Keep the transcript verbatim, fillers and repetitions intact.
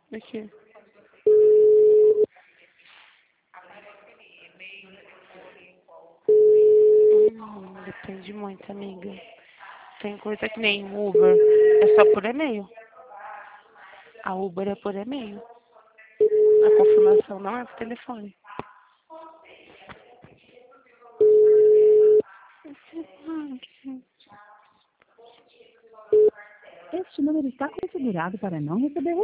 Aqui. Hum, depende muito, amiga. Tem coisa que nem Uber. É só por e-mail. A Uber é por e-mail. A confirmação não é por telefone. Este número está configurado para não receber